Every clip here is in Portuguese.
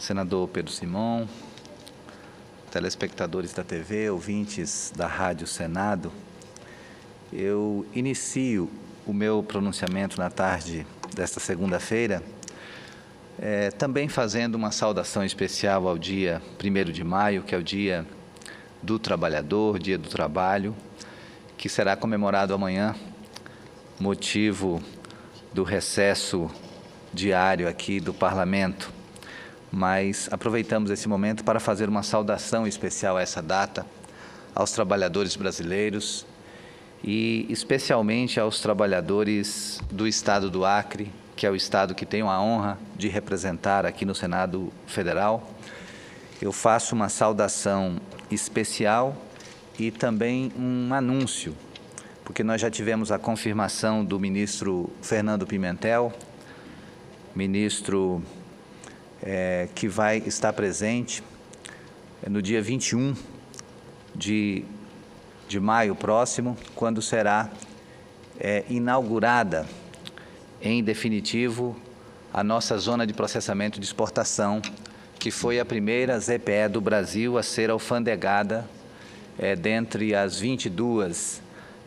senador Pedro Simon, telespectadores da TV, ouvintes da Rádio Senado, eu inicio o meu pronunciamento na tarde desta segunda-feira, também fazendo uma saudação especial ao dia 1º de maio, que é o Dia do Trabalhador, Dia do Trabalho, que será comemorado amanhã, motivo do recesso diário aqui do Parlamento. Mas aproveitamos esse momento para fazer uma saudação especial a essa data, aos trabalhadores brasileiros e especialmente aos trabalhadores do Estado do Acre, que é o Estado que tenho a honra de representar aqui no Senado Federal. Eu faço uma saudação especial e também um anúncio, porque nós já tivemos a confirmação do ministro Fernando Pimentel, ministro que vai estar presente no dia 21 de maio próximo, quando será inaugurada, em definitivo, a nossa zona de processamento de exportação, que foi a primeira ZPE do Brasil a ser alfandegada dentre as 22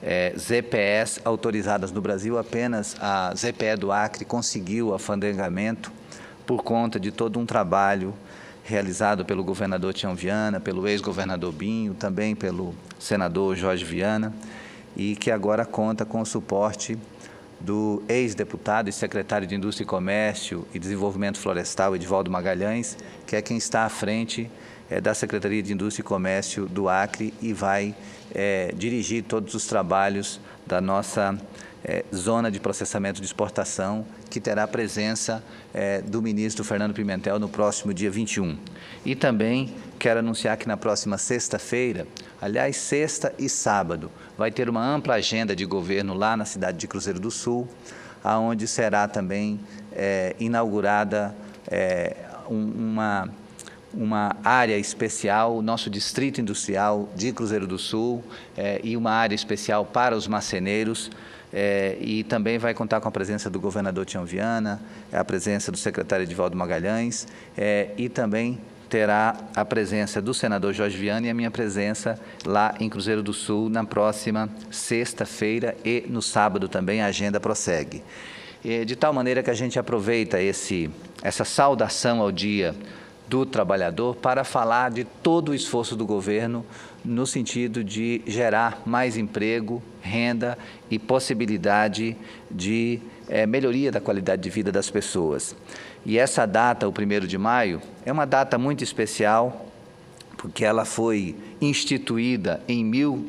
ZPEs autorizadas no Brasil. Apenas a ZPE do Acre conseguiu o alfandegamento por conta de todo um trabalho realizado pelo governador Tião Viana, pelo ex-governador Binho, também pelo senador Jorge Viana, e que agora conta com o suporte do ex-deputado e secretário de Indústria e Comércio e Desenvolvimento Florestal, Edivaldo Magalhães, que é quem está à frente da Secretaria de Indústria e Comércio do Acre e vai dirigir todos os trabalhos da nossa zona de processamento de exportação, que terá a presença do ministro Fernando Pimentel no próximo dia 21. E também quero anunciar que na próxima sexta-feira, aliás, sexta e sábado, vai ter uma ampla agenda de governo lá na cidade de Cruzeiro do Sul, aonde será também inaugurada uma área especial, o nosso distrito industrial de Cruzeiro do Sul, e uma área especial para os marceneiros, e também vai contar com a presença do governador Tião Viana, a presença do secretário Edivaldo Magalhães, e também terá a presença do senador Jorge Viana e a minha presença lá em Cruzeiro do Sul na próxima sexta-feira, e no sábado também a agenda prossegue. De tal maneira que a gente aproveita essa saudação ao Dia do Trabalhador para falar de todo o esforço do governo no sentido de gerar mais emprego, renda e possibilidade de melhoria da qualidade de vida das pessoas. E essa data, o 1º de maio, é uma data muito especial, porque ela foi instituída em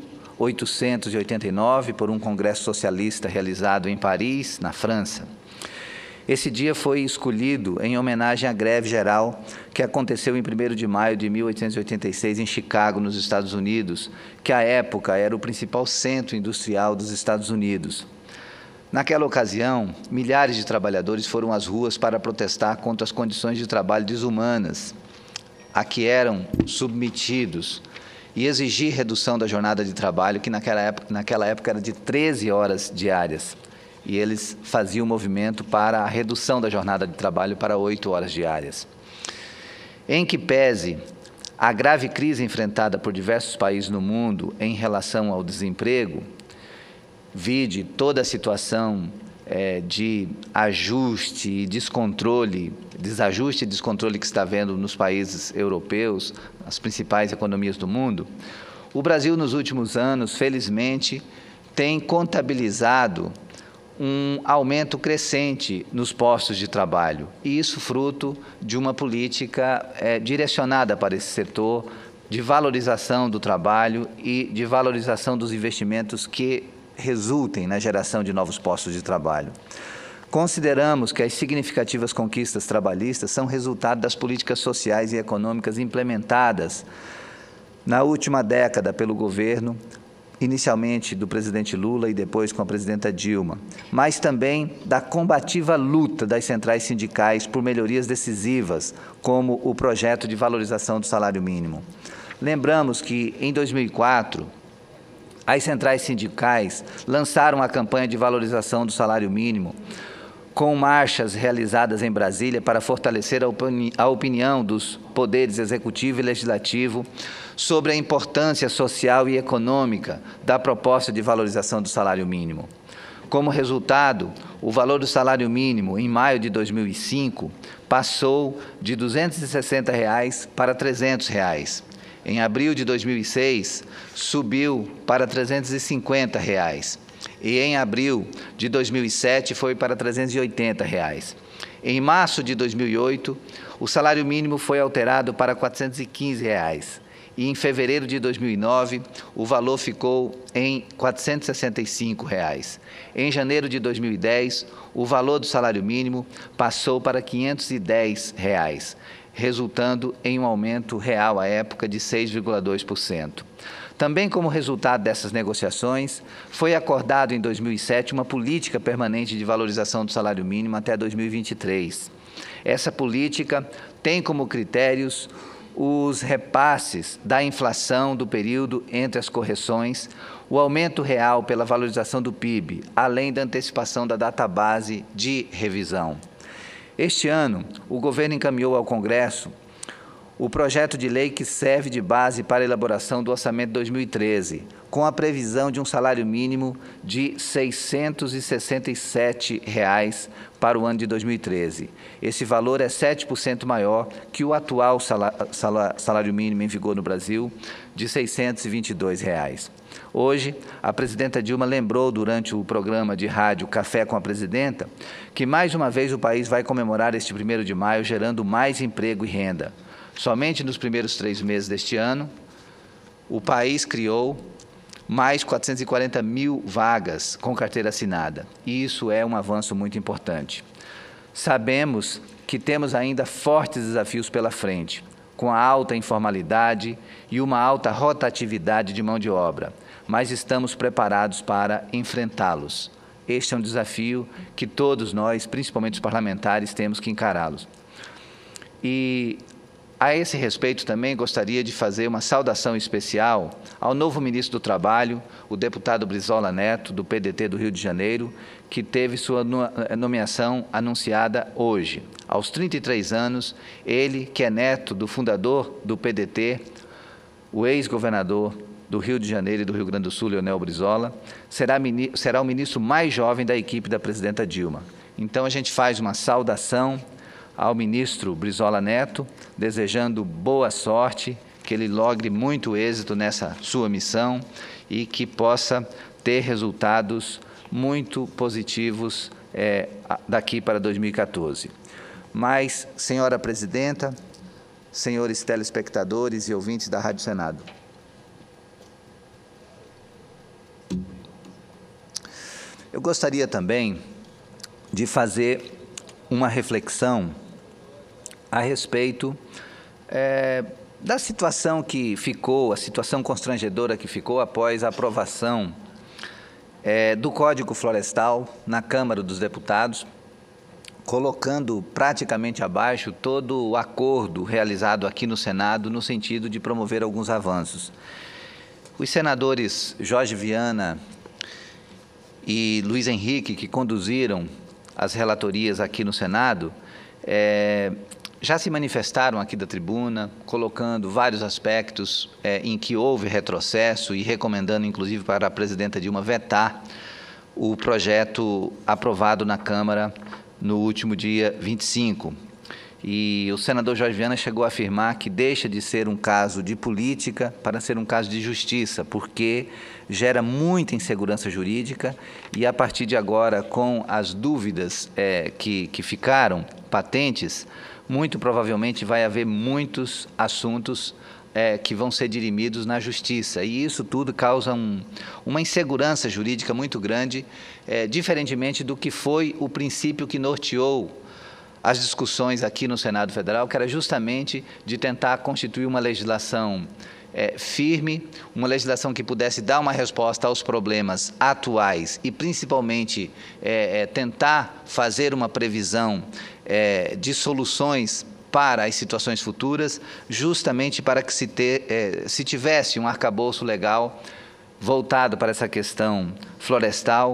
1889 por um congresso socialista realizado em Paris, na França. Esse dia foi escolhido em homenagem à greve geral que aconteceu em 1º de maio de 1886 em Chicago, nos Estados Unidos, que à época era o principal centro industrial dos Estados Unidos. Naquela ocasião, milhares de trabalhadores foram às ruas para protestar contra as condições de trabalho desumanas a que eram submetidos e exigir redução da jornada de trabalho, que naquela época era de 13 horas diárias. E eles faziam o movimento para a redução da jornada de trabalho para 8 horas diárias. Em que pese a grave crise enfrentada por diversos países no mundo em relação ao desemprego, vide toda a situação de ajuste e desajuste e descontrole que está havendo nos países europeus, as principais economias do mundo, o Brasil, nos últimos anos, felizmente, tem contabilizado um aumento crescente nos postos de trabalho, e isso fruto de uma política direcionada para esse setor, de valorização do trabalho e de valorização dos investimentos que resultem na geração de novos postos de trabalho. Consideramos que as significativas conquistas trabalhistas são resultado das políticas sociais e econômicas implementadas na última década pelo governo, inicialmente do presidente Lula e depois com a presidenta Dilma, mas também da combativa luta das centrais sindicais por melhorias decisivas, como o projeto de valorização do salário mínimo. Lembramos que, em 2004, as centrais sindicais lançaram a campanha de valorização do salário mínimo, com marchas realizadas em Brasília para fortalecer a opinião dos poderes executivo e legislativo sobre a importância social e econômica da proposta de valorização do salário mínimo. Como resultado, o valor do salário mínimo, em maio de 2005, passou de R$ 260 para R$ 300. Em abril de 2006, subiu para R$ 350. E em abril de 2007 foi para R$ 380. Em março de 2008, o salário mínimo foi alterado para R$ 415. E em fevereiro de 2009, o valor ficou em R$ 465. Em janeiro de 2010, o valor do salário mínimo passou para R$ 510, resultando em um aumento real à época de 6,2%. Também como resultado dessas negociações, foi acordado em 2007 uma política permanente de valorização do salário mínimo até 2023. Essa política tem como critérios os repasses da inflação do período entre as correções, o aumento real pela valorização do PIB, além da antecipação da data base de revisão. Este ano, o governo encaminhou ao Congresso o projeto de lei que serve de base para a elaboração do orçamento de 2013, com a previsão de um salário mínimo de R$ 667 para o ano de 2013. Esse valor é 7% maior que o atual salário mínimo em vigor no Brasil, de R$ 622. Hoje, a presidenta Dilma lembrou, durante o programa de rádio Café com a Presidenta, que mais uma vez o país vai comemorar este 1º de maio, gerando mais emprego e renda. Somente nos primeiros 3 meses deste ano, o país criou mais 440 mil vagas com carteira assinada. E isso é um avanço muito importante. Sabemos que temos ainda fortes desafios pela frente, com a alta informalidade e uma alta rotatividade de mão de obra, mas estamos preparados para enfrentá-los. Este é um desafio que todos nós, principalmente os parlamentares, temos que encará-los. E a esse respeito, também gostaria de fazer uma saudação especial ao novo ministro do Trabalho, o deputado Brizola Neto, do PDT do Rio de Janeiro, que teve sua nomeação anunciada hoje. Aos 33 anos, ele, que é neto do fundador do PDT, o ex-governador do Rio de Janeiro e do Rio Grande do Sul, Leonel Brizola, será o ministro mais jovem da equipe da presidenta Dilma. Então, a gente faz uma saudação ao ministro Brizola Neto, desejando boa sorte, que ele logre muito êxito nessa sua missão e que possa ter resultados muito positivos daqui para 2014. Mas, senhora presidenta, senhores telespectadores e ouvintes da Rádio Senado, eu gostaria também de fazer uma reflexão a respeito da situação que ficou, a situação constrangedora que ficou após a aprovação do Código Florestal na Câmara dos Deputados, colocando praticamente abaixo todo o acordo realizado aqui no Senado no sentido de promover alguns avanços. Os senadores Jorge Viana e Luiz Henrique, que conduziram as relatorias aqui no Senado, já se manifestaram aqui da tribuna, colocando vários aspectos em que houve retrocesso e recomendando, inclusive, para a presidenta Dilma vetar o projeto aprovado na Câmara no último dia 25. E o senador Jorge Viana chegou a afirmar que deixa de ser um caso de política para ser um caso de justiça, porque gera muita insegurança jurídica e, a partir de agora, com as dúvidas que ficaram patentes, muito provavelmente vai haver muitos assuntos que vão ser dirimidos na justiça. E isso tudo causa uma insegurança jurídica muito grande, diferentemente do que foi o princípio que norteou as discussões aqui no Senado Federal, que era justamente de tentar constituir uma legislação firme, uma legislação que pudesse dar uma resposta aos problemas atuais e, principalmente, tentar fazer uma previsão de soluções para as situações futuras, justamente para que se tivesse um arcabouço legal voltado para essa questão florestal,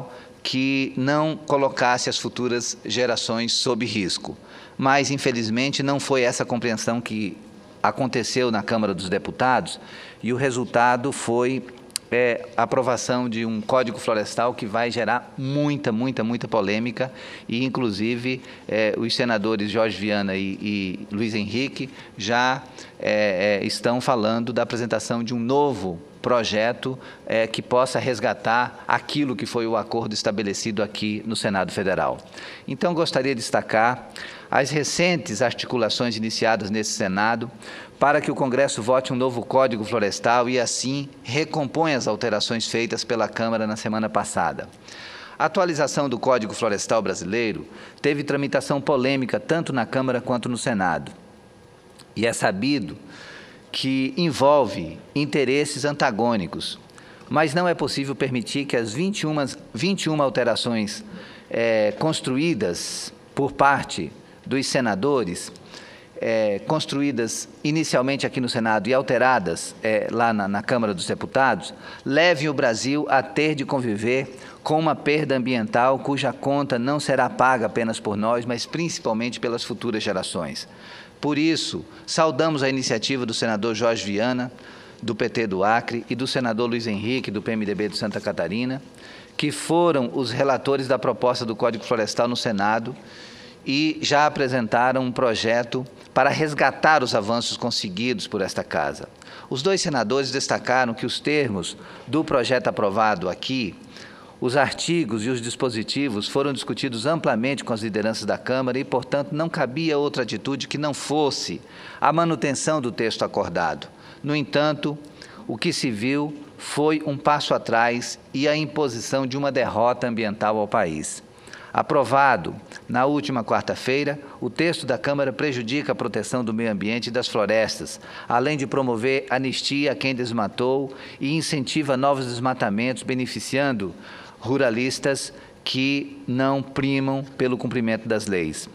que não colocasse as futuras gerações sob risco. Mas, infelizmente, não foi essa compreensão que aconteceu na Câmara dos Deputados, e o resultado foi a aprovação de um Código Florestal que vai gerar muita polêmica, e, inclusive, os senadores Jorge Viana e Luiz Henrique já estão falando da apresentação de um novo projeto que possa resgatar aquilo que foi o acordo estabelecido aqui no Senado Federal. Então, gostaria de destacar as recentes articulações iniciadas nesse Senado para que o Congresso vote um novo Código Florestal e, assim, recomponha as alterações feitas pela Câmara na semana passada. A atualização do Código Florestal brasileiro teve tramitação polêmica tanto na Câmara quanto no Senado. E é sabido que envolve interesses antagônicos, mas não é possível permitir que as 21 alterações construídas por parte dos senadores, construídas inicialmente aqui no Senado e alteradas lá na Câmara dos Deputados, levem o Brasil a ter de conviver com uma perda ambiental cuja conta não será paga apenas por nós, mas principalmente pelas futuras gerações. Por isso, saudamos a iniciativa do senador Jorge Viana, do PT do Acre, e do senador Luiz Henrique, do PMDB de Santa Catarina, que foram os relatores da proposta do Código Florestal no Senado e já apresentaram um projeto para resgatar os avanços conseguidos por esta Casa. Os dois senadores destacaram que os termos do projeto aprovado aqui, os artigos e os dispositivos foram discutidos amplamente com as lideranças da Câmara e, portanto, não cabia outra atitude que não fosse a manutenção do texto acordado. No entanto, o que se viu foi um passo atrás e a imposição de uma derrota ambiental ao país. Aprovado na última quarta-feira, o texto da Câmara prejudica a proteção do meio ambiente e das florestas, além de promover anistia a quem desmatou e incentiva novos desmatamentos, beneficiando ruralistas que não primam pelo cumprimento das leis.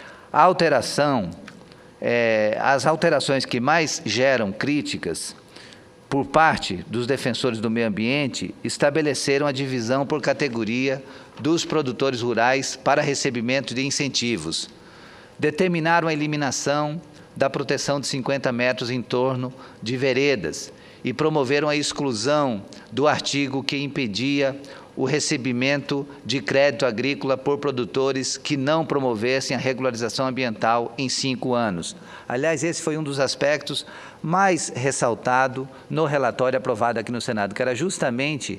As alterações que mais geram críticas por parte dos defensores do meio ambiente estabeleceram a divisão por categoria dos produtores rurais para recebimento de incentivos, determinaram a eliminação da proteção de 50 metros em torno de veredas e promoveram a exclusão do artigo que impedia o recebimento de crédito agrícola por produtores que não promovessem a regularização ambiental em 5 anos. Aliás, esse foi um dos aspectos mais ressaltado no relatório aprovado aqui no Senado, que era justamente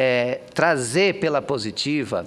trazer pela positiva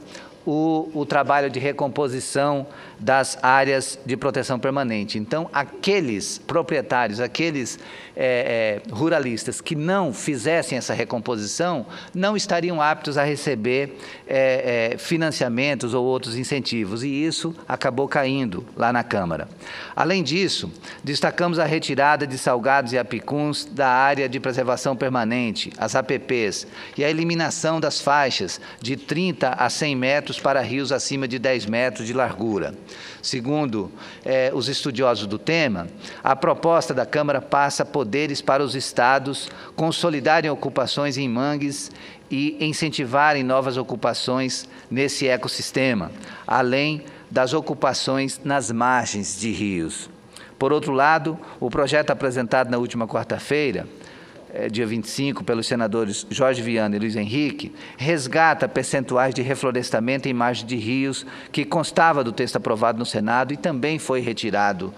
o trabalho de recomposição das áreas de proteção permanente. Então, aqueles proprietários, aqueles ruralistas que não fizessem essa recomposição, não estariam aptos a receber financiamentos ou outros incentivos, e isso acabou caindo lá na Câmara. Além disso, destacamos a retirada de salgados e apicuns da área de preservação permanente, as APPs, e a eliminação das faixas de 30 a 100 metros para rios acima de 10 metros de largura. Segundo os estudiosos do tema, a proposta da Câmara passa poderes para os estados consolidarem ocupações em mangues e incentivarem novas ocupações nesse ecossistema, além das ocupações nas margens de rios. Por outro lado, o projeto apresentado na última quarta-feira, dia 25, pelos senadores Jorge Viana e Luiz Henrique, resgata percentuais de reflorestamento em margem de rios que constava do texto aprovado no Senado e também foi retirado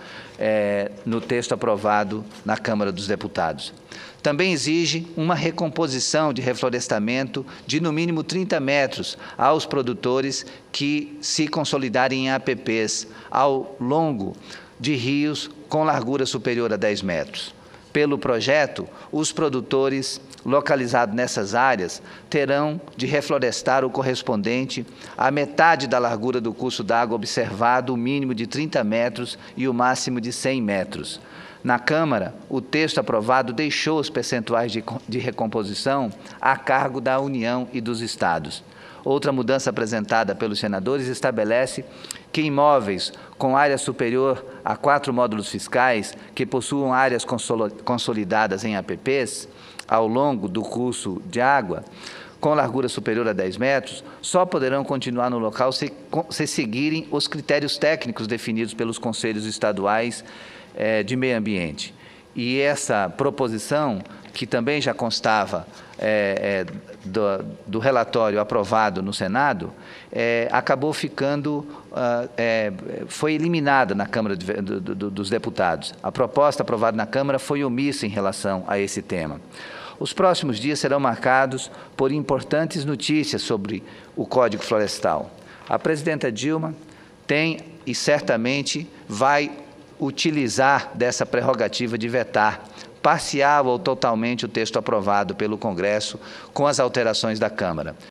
no texto aprovado na Câmara dos Deputados. Também exige uma recomposição de reflorestamento de, no mínimo, 30 metros aos produtores que se consolidarem em APPs ao longo de rios com largura superior a 10 metros. Pelo projeto, os produtores localizados nessas áreas terão de reflorestar o correspondente à metade da largura do curso d'água observado, o mínimo de 30 metros e o máximo de 100 metros. Na Câmara, o texto aprovado deixou os percentuais de recomposição a cargo da União e dos estados. Outra mudança apresentada pelos senadores estabelece que imóveis com área superior a 4 módulos fiscais que possuam áreas consolidadas em APPs ao longo do curso de água com largura superior a 10 metros, só poderão continuar no local se seguirem os critérios técnicos definidos pelos conselhos estaduais de meio ambiente. E essa proposição, que também já constava do relatório aprovado no Senado, acabou ficando, foi eliminada na Câmara dos Deputados. A proposta aprovada na Câmara foi omissa em relação a esse tema. Os próximos dias serão marcados por importantes notícias sobre o Código Florestal. A presidenta Dilma tem e certamente vai utilizar dessa prerrogativa de vetar parcial ou totalmente o texto aprovado pelo Congresso com as alterações da Câmara.